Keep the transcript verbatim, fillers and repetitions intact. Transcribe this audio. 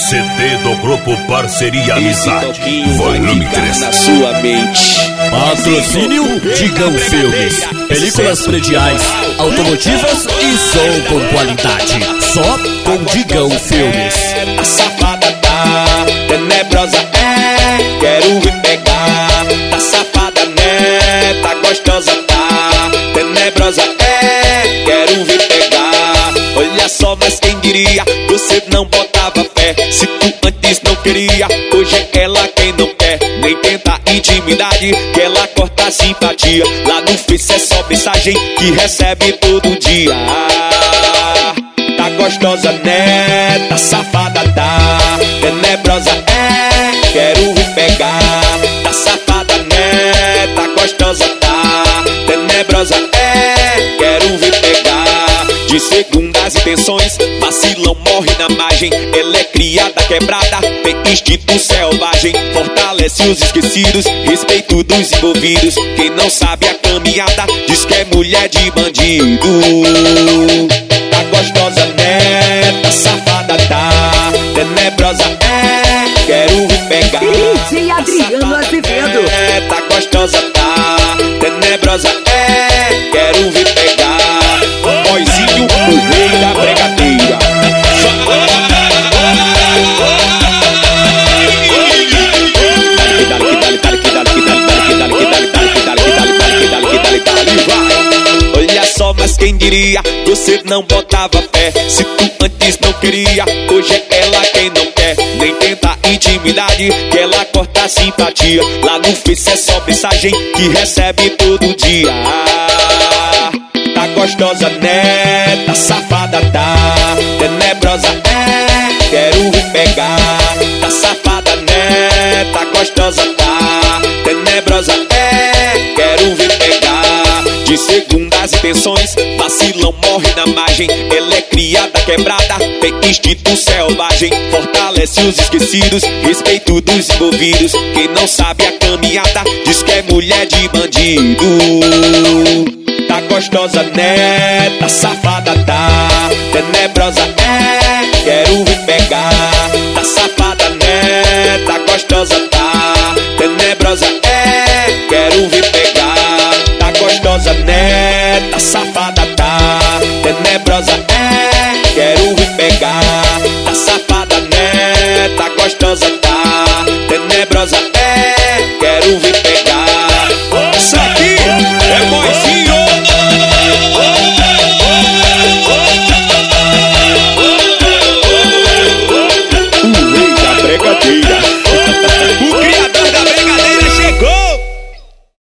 C D do grupo Parceria Amizade, volume três. Na sua mente. Patrocínio Digão Filmes. Películas prediais, automotivas e som com qualidade. Só com Digão Filmes. A safada tá tenebrosa, é, quero vir pegar. Tá safada, né, tá gostosa, tá tenebrosa, é, quero vir pegar. Olha só, mas quem diria, você não botava fé. Se tu antes não queria, hoje é ela quem não quer. Nem tenta intimidade, que ela corta a simpatia. Lá no Face é só mensagem que recebe todo dia. Tá gostosa, né, tá safada, tá tenebrosa, é, quero vir pegar. Tá safada, né, tá gostosa, tá tenebrosa, é, quero vir pegar. De segundas intenções, vacilão morre na margem. Ela é criada, quebrada, tem instinto selvagem. Fortalece os esquecidos, respeito dos envolvidos. Quem não sabe a caminhada, diz que é mulher de bandido. Tá gostosa, né, tá safada, tá tenebrosa, é, quero vir pegar. D J Adriano Azevedo. É, tá gostosa, tá tenebrosa, é, quero vir pegar. Boizinho, o rei da bregadeira. Olha só, mas quem diria, você não botava fé. Se tu antes não queria, hoje é ela quem não quer. Nem tenta intimidade, que ela corta a simpatia. Lá no Face é só mensagem que recebe todo dia. Tá gostosa, né, tá safada, tá tenebrosa, é, quero vir pegar. Tá safada, né, tá gostosa, tá tenebrosa, é, quero vir pegar. De segundas intenções, vacilão morre na margem. Ela é criada, quebrada, tem instinto selvagem. Fortalece os esquecidos, respeito dos envolvidos. Quem não sabe a caminhada, diz que é mulher de bandido. Tá gostosa, né, tá safada, tá tenebrosa, é, quero vir pegar. Tá safada, né, tá gostosa, tá tenebrosa, é, quero vir pegar. Tá gostosa, né, tá safada, tá tenebrosa,